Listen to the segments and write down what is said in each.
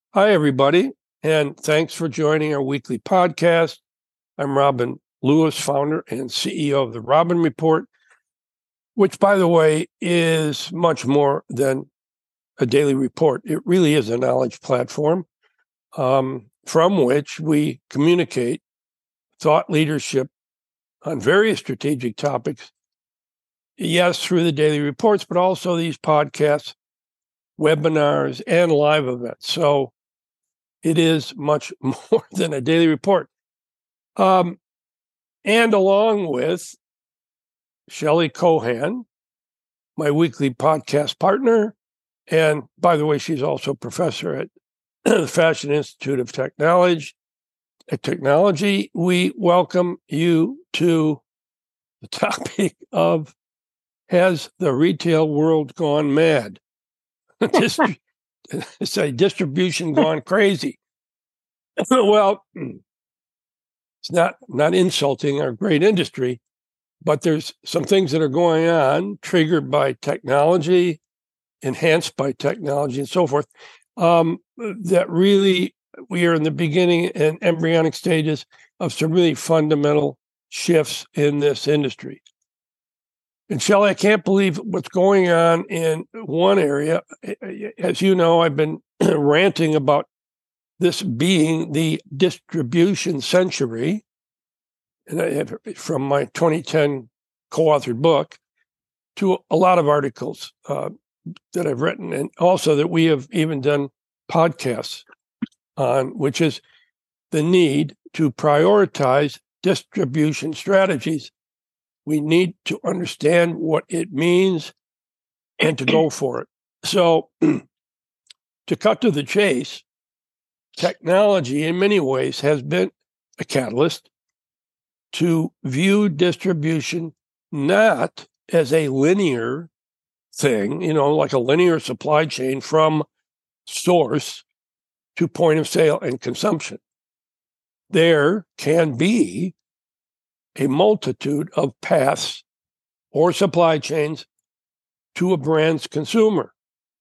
Hi, everybody, and thanks for joining our weekly podcast. I'm Robin Lewis, founder and CEO of the Robin Report, which, by the way, is much more than a daily report. It really is a knowledge platform from which we communicate thought leadership on various strategic topics. Yes, through the daily reports, but also these podcasts, webinars, and live events. So it is much more than a daily report. And along with Shelley Cohan, my weekly podcast partner, and by the way, she's also a professor at the Fashion Institute of Technology. We welcome you to the topic of Has the Retail World Gone Mad? Say distribution gone crazy. Well, it's not insulting our great industry, but there's some things that are going on triggered by technology, enhanced by technology, and so forth, that really we are in the beginning and embryonic stages of some really fundamental shifts in this industry. And Shelley, I can't believe what's going on in one area. As you know, I've been ranting about this being the distribution century. And I have, from my 2010 co-authored book to a lot of articles that I've written, and also that we have even done podcasts on, which is the need to prioritize distribution strategies. We need to understand what it means and to go for it. So, to cut to the chase, technology in many ways has been a catalyst to view distribution not as a linear thing, like a linear supply chain from source to point of sale and consumption. There can be a multitude of paths or supply chains to a brand's consumer.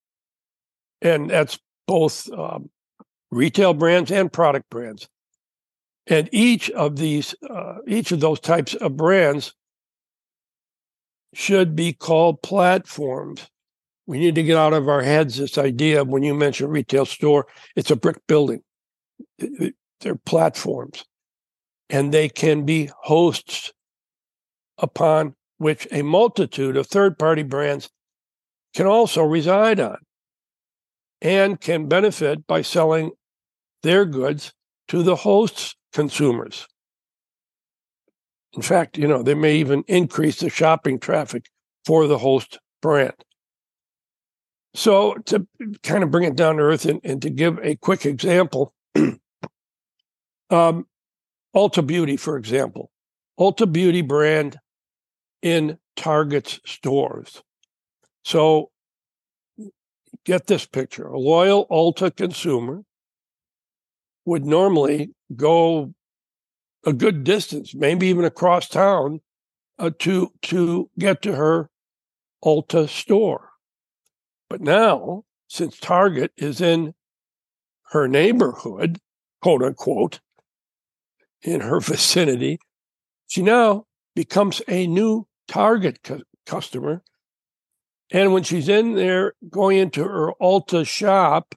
And that's both retail brands and product brands. And each of those types of brands should be called platforms. We need to get out of our heads this idea of when you mention retail store, it's a brick building. They're platforms. And they can be hosts upon which a multitude of third-party brands can also reside on and can benefit by selling their goods to the host's consumers. In fact, they may even increase the shopping traffic for the host brand. So to kind of bring it down to earth and to give a quick example, Ulta Beauty, for example, Ulta Beauty brand in Target's stores. So get this picture. A loyal Ulta consumer would normally go a good distance, maybe even across town, to get to her Ulta store. But now, since Target is in her neighborhood, quote unquote, in her vicinity, she now becomes a new Target customer. And when she's in there going into her Ulta shop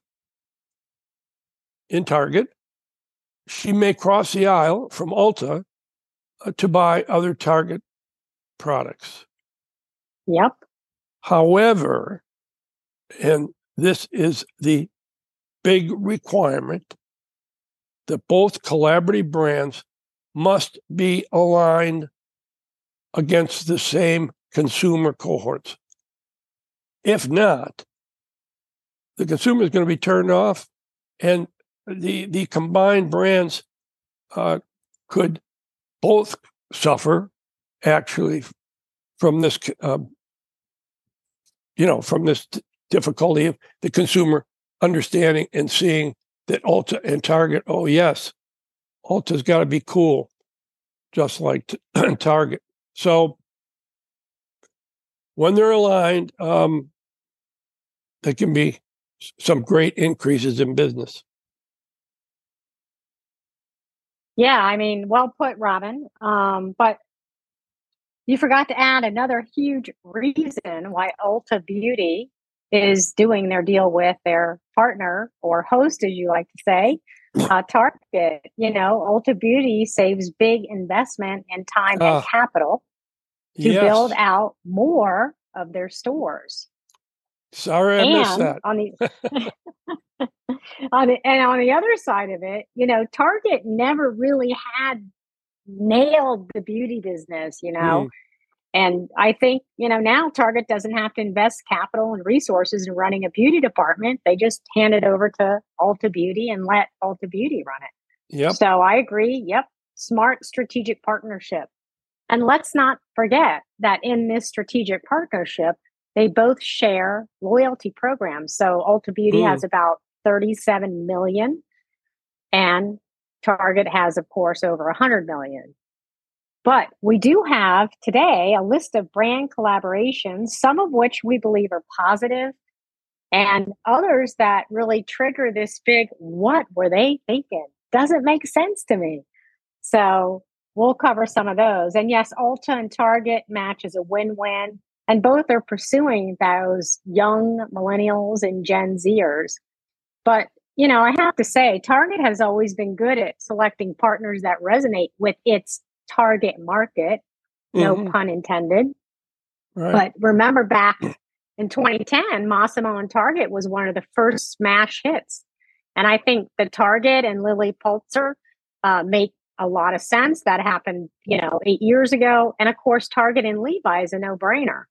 in Target, she may cross the aisle from Ulta to buy other Target products. Yep. However, and this is the big requirement, that both collaborative brands must be aligned against the same consumer cohorts. If not, the consumer is going to be turned off, and the combined brands could both suffer actually from this, from this difficulty of the consumer understanding and seeing that Ulta and Target, oh yes, Ulta's got to be cool, just like Target. So when they're aligned, there can be some great increases in business. Yeah, I mean, well put, Robin. But you forgot to add another huge reason why Ulta Beauty is doing their deal with their partner or host, as you like to say, Target. You know, Ulta Beauty saves big investment in time and Ah, capital to build yes. out more of their stores. Sorry I missed And that. on the on the other side of it, you know, Target never really had nailed the beauty business, you know. Mm, And I think, you know, now Target doesn't have to invest capital and resources in running a beauty department. They just hand it over to Ulta Beauty and let Ulta Beauty run it. yep. So I agree. Yep. Smart strategic partnership. And let's not forget that in this strategic partnership, they both share loyalty programs. So Ulta Beauty Mm, has about 37 million and Target has, of course, over 100 million. But we do have today a list of brand collaborations, some of which we believe are positive, and others that really trigger this big, what were they thinking? Doesn't make sense to me. So we'll cover some of those. And yes, Ulta and Target match is a win win. And both are pursuing those young millennials and Gen Zers. But, you know, I have to say, Target has always been good at selecting partners that resonate with its target market, no hmm pun intended. right. But remember back in 2010, Massimo and Target was one of the first smash hits. And I think the Target and Lily Pulitzer make a lot of sense. That happened, you know, 8 years ago. And of course, Target and Levi is a no brainer.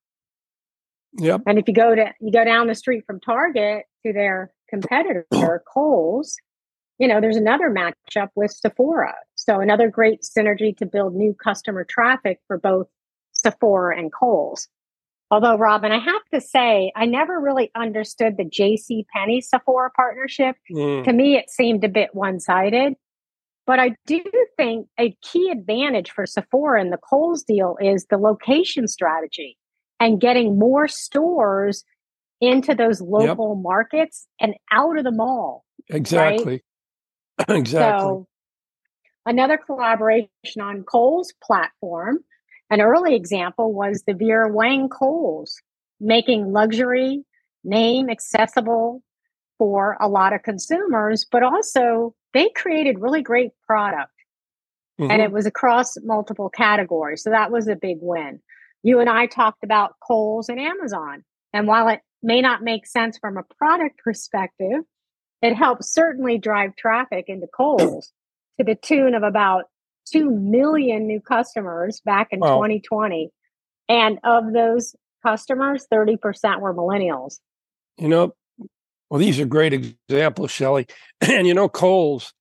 Yep. And if you go down the street from Target to their competitor, Kohl's, you know, there's another matchup with Sephora. So another great synergy to build new customer traffic for both Sephora and Kohl's. Although, Robin, I have to say, I never really understood the J.C. Penney Sephora partnership. Mm, To me, it seemed a bit one sided. But I do think a key advantage for Sephora in the Kohl's deal is the location strategy and getting more stores into those yep. local markets and out of the mall, right? Exactly. Exactly. So, another collaboration on Kohl's platform, an early example was the Vera Wang Kohl's, making luxury name accessible for a lot of consumers, but also they created really great product and hmm it was across multiple categories. So that was a big win. You and I talked about Kohl's and Amazon. And while it may not make sense from a product perspective, it helps certainly drive traffic into Kohl's to the tune of about 2 million new customers back in Wow. 2020. And of those customers, 30% were millennials. You know, well, these are great examples, Shelley. And you know, Coles,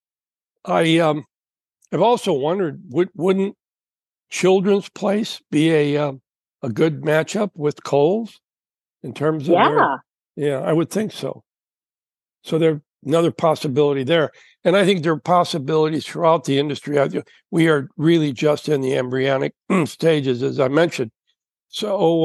I I've also wondered, wouldn't Children's Place be a good matchup with Coles in terms of their? Yeah. Yeah, I would think so. So there's another possibility there, and I think there are possibilities throughout the industry. We are really just in the embryonic stages, as I mentioned. So,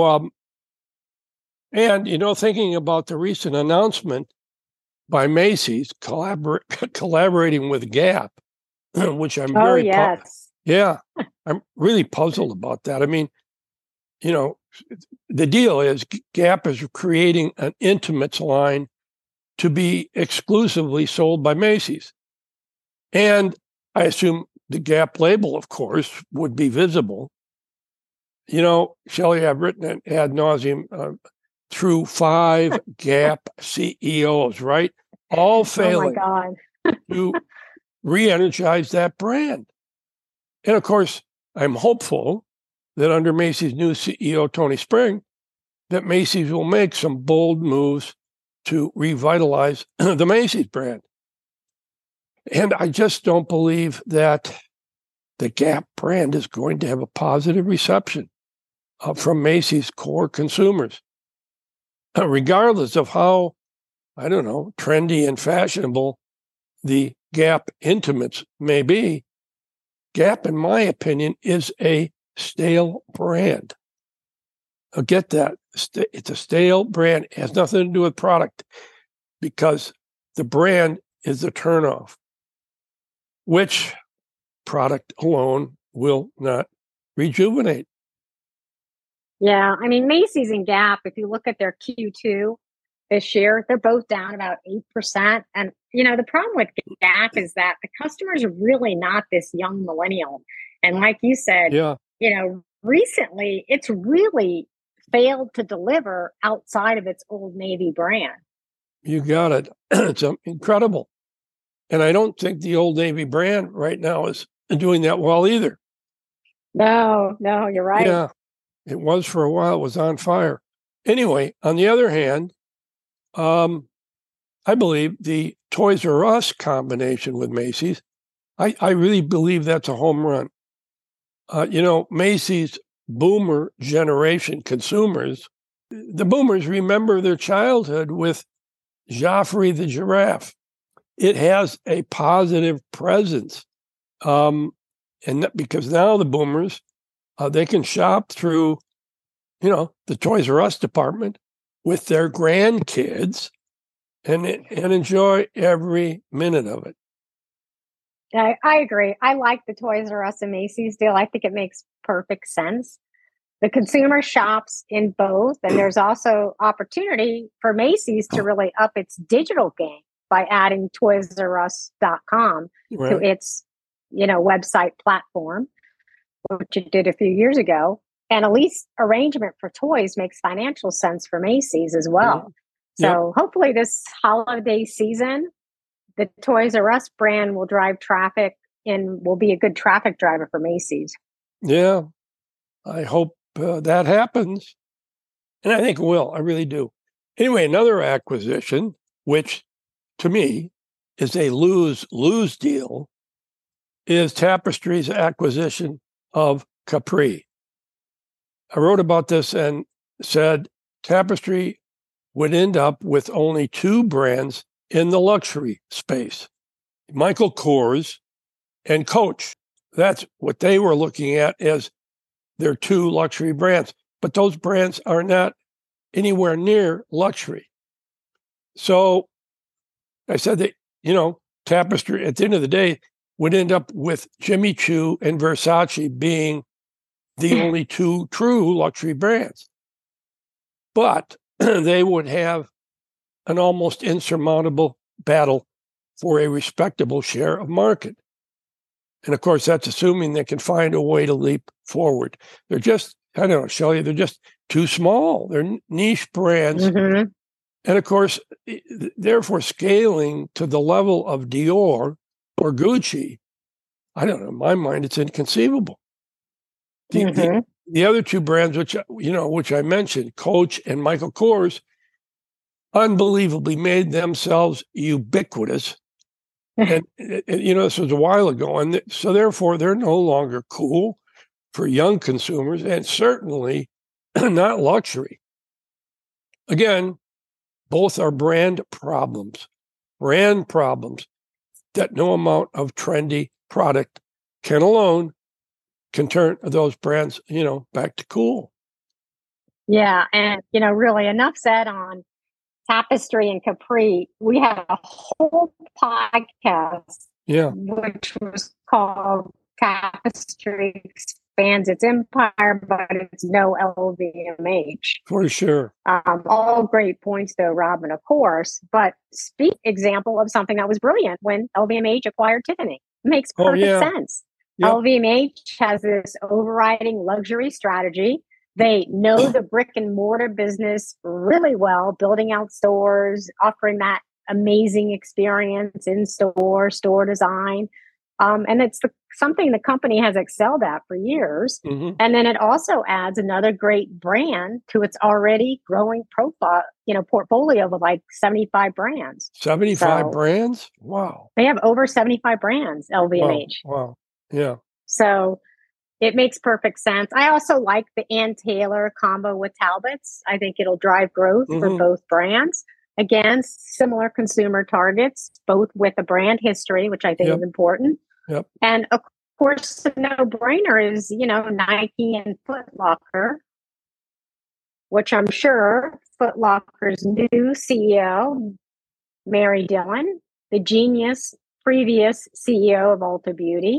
and you know, thinking about the recent announcement by Macy's collaborating with Gap, which I'm Oh, very yes. yeah, I'm really puzzled about that. I mean, you know, the deal is Gap is creating an intimates line to be exclusively sold by Macy's. And I assume the Gap label, of course, would be visible. You know, Shelley, I've written it ad nauseum through 5 Gap CEOs, right? All Oh, my failing God. to re energize that brand. And of course, I'm hopeful that under Macy's new CEO, Tony Spring, that Macy's will make some bold moves to revitalize the Macy's brand. And I just don't believe that the Gap brand is going to have a positive reception from Macy's core consumers, regardless of how, I don't know, trendy and fashionable the Gap intimates may be. Gap, in my opinion, is a stale brand. Get that. It's a stale brand. It has nothing to do with product because the brand is the turnoff, which product alone will not rejuvenate. Yeah, I mean, Macy's and Gap, if you look at their Q2 this year, they're both down about 8%. And, the problem with Gap is that the customers are really not this young millennial. And like you said, Yeah, recently it's really failed to deliver outside of its Old Navy brand. you got it. It's incredible. And I don't think the Old Navy brand right now is doing that well either. No, you're right. Yeah, it was for a while. It was on fire. Anyway, on the other hand, I believe the Toys R Us combination with Macy's, I really believe that's a home run. Macy's boomer generation consumers, the boomers remember their childhood with Joffrey the giraffe. It has a positive presence. And because now the boomers, they can shop through, the Toys R Us department with their grandkids and enjoy every minute of it. I agree. I like the Toys R Us and Macy's deal. I think it makes perfect sense. The consumer shops in both, and there's also opportunity for Macy's to really up its digital game by adding toysrus.com to its, website platform, which it did a few years ago. And a lease arrangement for toys makes financial sense for Macy's as well. So hopefully this holiday season, the Toys R Us brand will drive traffic and will be a good traffic driver for Macy's. Yeah, I hope that happens. And I think it will. I really do. Anyway, another acquisition, which to me is a lose-lose deal, is Tapestry's acquisition of Capri. I wrote about this and said Tapestry would end up with only two brands in the luxury space, Michael Kors and Coach. That's what they were looking at as their two luxury brands. But those brands are not anywhere near luxury. So I said that, Tapestry, at the end of the day, would end up with Jimmy Choo and Versace being the only two true luxury brands. But they would have an almost insurmountable battle for a respectable share of market. And of course, that's assuming they can find a way to leap forward. They're just, I don't know, Shelley, they're just too small. They're niche brands. Mm-hmm. And of course, therefore, scaling to the level of Dior or Gucci, I don't know, in my mind, it's inconceivable. The other two brands, which I mentioned, Coach and Michael Kors, unbelievably made themselves ubiquitous. And, this was a while ago. And so therefore, they're no longer cool for young consumers and certainly not luxury. Again, both are brand problems that no amount of trendy product can turn those brands, back to cool. Yeah. And, really enough said on Tapestry and Capri. We had a whole podcast, which was called Tapestry Expands Its Empire, but it's no LVMH. For sure. All great points, though, Robin, of course. But speak example of something that was brilliant when LVMH acquired Tiffany. Makes perfect sense. Yep. LVMH has this overriding luxury strategy. They know the brick and mortar business really well, building out stores, offering that amazing experience in store design. And it's something the company has excelled at for years. Mm-hmm. And then it also adds another great brand to its already growing profile, portfolio of like 75 brands. 75 brands? Wow. They have over 75 brands, LVMH. Wow. Yeah. So it makes perfect sense. I also like the Ann Taylor combo with Talbots. I think it'll drive growth for both brands. Again, similar consumer targets, both with a brand history, which I think is important. Yep. And of course, the no-brainer is, Nike and Foot Locker, which I'm sure Foot Locker's new CEO, Mary Dillon, the genius previous CEO of Ulta Beauty,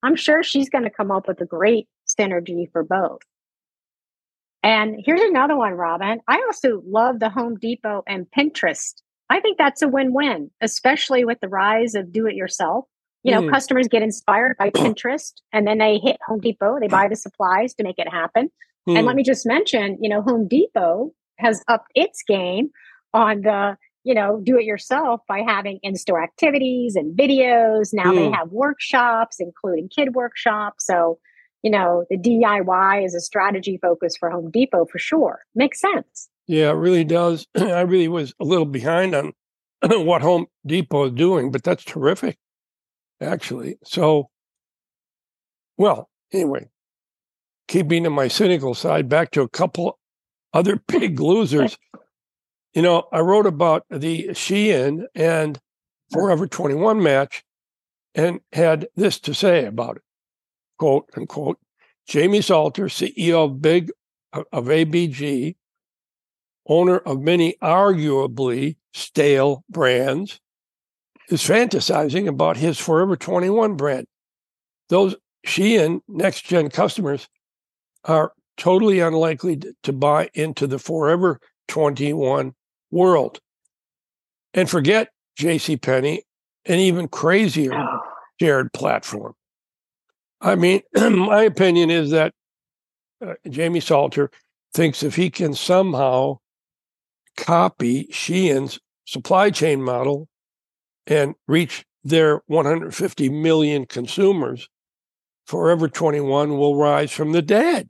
I'm sure she's going to come up with a great synergy for both. And here's another one, Robin. I also love the Home Depot and Pinterest. I think that's a win-win, especially with the rise of do-it-yourself. Customers get inspired by Pinterest and then they hit Home Depot. They buy the supplies to make it happen. And let me just mention, Home Depot has upped its game on the, do-it-yourself by having in-store activities and videos. Now they have workshops, including kid workshops. So, the DIY is a strategy focus for Home Depot for sure. Makes sense. Yeah, it really does. I really was a little behind on what Home Depot is doing, but that's terrific, actually. So, well, anyway, keeping to my cynical side, back to a couple other big losers. I wrote about the Shein and Forever 21 match and had this to say about it. Quote, unquote, Jamie Salter, CEO of ABG, owner of many arguably stale brands, is fantasizing about his Forever 21 brand. Those Shein next-gen customers are totally unlikely to buy into the Forever 21 world. And forget JCPenney, an even crazier shared platform. I mean, my opinion is that Jamie Salter thinks if he can somehow copy Shein's supply chain model and reach their 150 million consumers, Forever 21 will rise from the dead.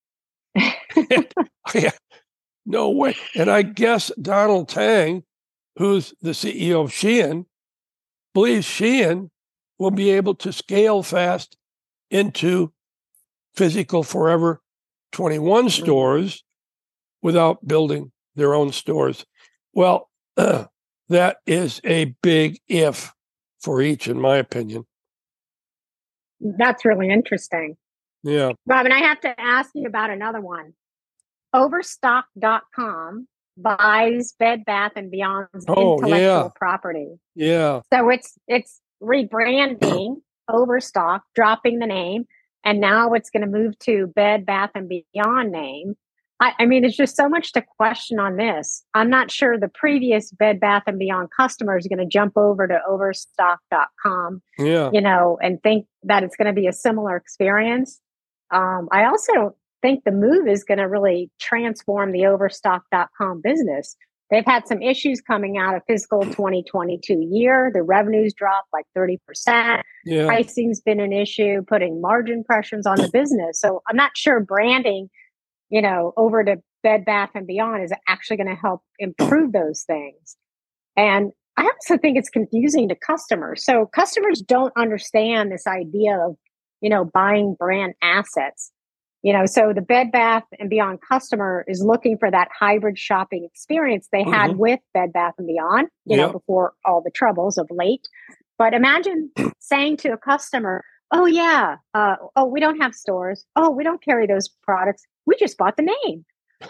No way. And I guess Donald Tang, who's the CEO of Shein, believes Shein will be able to scale fast into physical Forever 21 stores without building their own stores. Well, that is a big if for each, in my opinion. That's really interesting. Yeah. Robin, I have to ask you about another one. Overstock.com buys Bed Bath & Beyond's intellectual property. Yeah. So it's rebranding Overstock, dropping the name, and now it's going to move to Bed Bath & Beyond name. I mean, there's just so much to question on this. I'm not sure the previous Bed Bath & Beyond customer is going to jump over to Overstock.com, and think that it's going to be a similar experience. I also don't think the move is going to really transform the Overstock.com business. They've had some issues coming out of fiscal 2022 year. The revenues dropped like 30%. Yeah. Pricing's been an issue, putting margin pressures on the business. So I'm not sure branding, over to Bed Bath & Beyond is actually going to help improve those things. And I also think it's confusing to customers. So customers don't understand this idea of, buying brand assets. So the Bed Bath & Beyond customer is looking for that hybrid shopping experience they had with Bed Bath & Beyond, before all the troubles of late. But imagine saying to a customer, oh, yeah, we don't have stores. Oh, we don't carry those products. We just bought the name.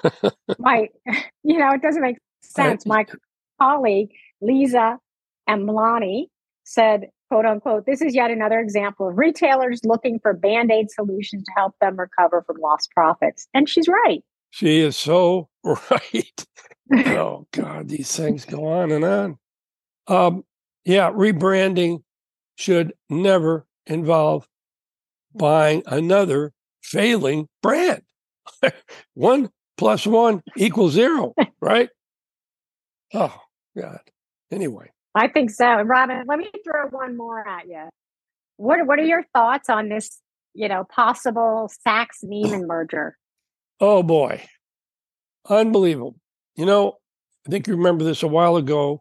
It doesn't make sense. My colleague, Lisa and Milani, said, quote unquote, this is yet another example of retailers looking for Band-Aid solutions to help them recover from lost profits. And she's right. She is so right. Oh, God, these things go on and on. Rebranding should never involve buying another failing brand. 1 + 1 = 0, right? Oh, God. Anyway. I think so. Robin, let me throw one more at you. What are your thoughts on this, possible Saks-Neiman merger? Oh, boy. Unbelievable. I think you remember this a while ago.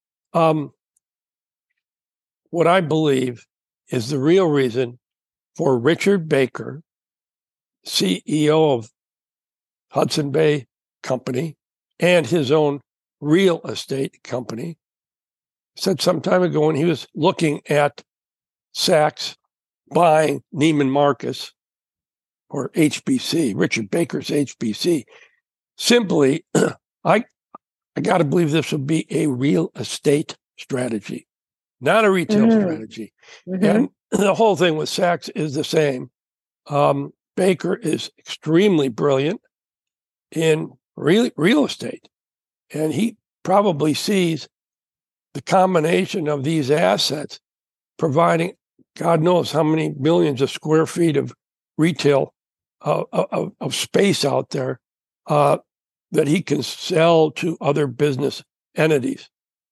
What I believe is the real reason for Richard Baker, CEO of Hudson Bay Company and his own real estate company, said some time ago when he was looking at Saks buying Neiman Marcus or HBC, Richard Baker's HBC, simply, I got to believe this would be a real estate strategy, not a retail strategy. And the whole thing with Sachs is the same. Baker is extremely brilliant in real estate, and he probably sees the combination of these assets providing God knows how many millions of square feet of retail of space out there that he can sell to other business entities.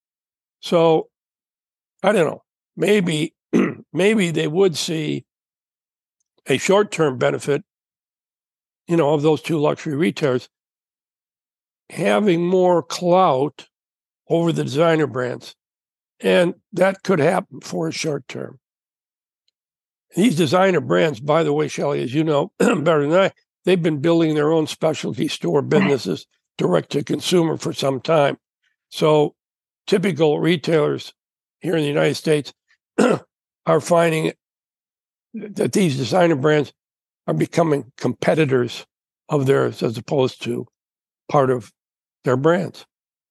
So I don't know, maybe they would see a short-term benefit, of those two luxury retailers having more clout over the designer brands. And that could happen for a short term. These designer brands, by the way, Shelley, as you know better than I, they've been building their own specialty store businesses direct to consumer for some time. So typical retailers here in the United States are finding that these designer brands are becoming competitors of theirs as opposed to part of their brands.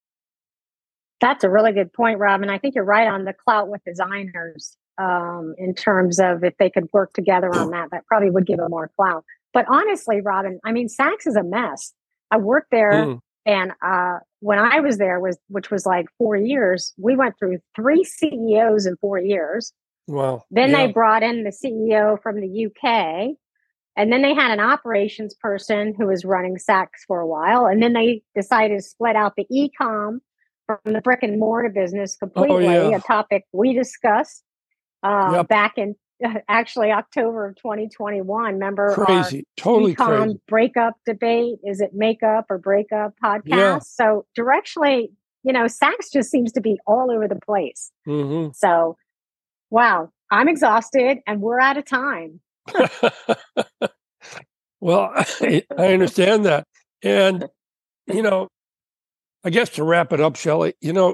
That's a really good point, Rob. And I think you're right on the clout with designers in terms of if they could work together on that probably would give them more clout. But honestly, Robin, I mean, Saks is a mess. I worked there and when I was there, which was like 4 years, we went through 3 CEOs in 4 years. Wow. Then they brought in the CEO from the UK. And then they had an operations person who was running Saks for a while. And then they decided to split out the e-com from the brick and mortar business completely, a topic we discussed back in actually October of 2021. Remember crazy, totally e-com crazy breakup debate? Is it makeup or breakup podcast? Yeah. So directionally, Saks just seems to be all over the place. Mm-hmm. So, wow, I'm exhausted and we're out of time. Well, I understand that. And, I guess to wrap it up, Shelley,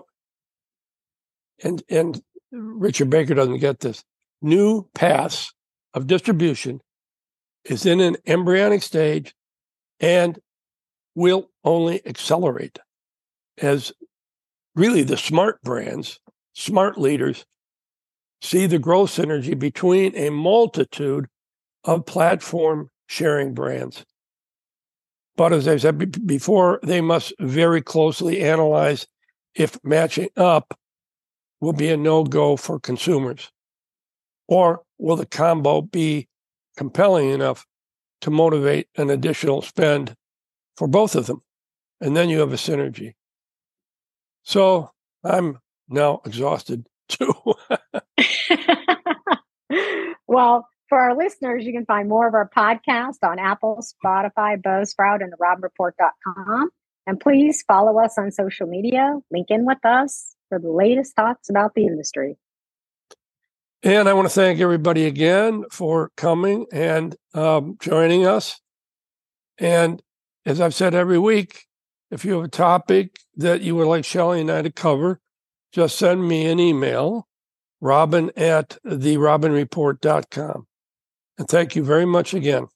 and Richard Baker doesn't get this. New paths of distribution is in an embryonic stage and will only accelerate as really the smart brands, smart leaders see the growth synergy between a multitude of platform sharing brands. But as I said before, they must very closely analyze if matching up will be a no-go for consumers, or will the combo be compelling enough to motivate an additional spend for both of them? And then you have a synergy. So I'm now exhausted too. Well, for our listeners, you can find more of our podcast on Apple, Spotify, Buzzsprout, and therobinreport.com. And please follow us on social media. Link in with us for the latest thoughts about the industry. And I want to thank everybody again for coming and joining us. And as I've said every week, if you have a topic that you would like Shelley and I to cover, just send me an email, robin@therobinreport.com. And thank you very much again.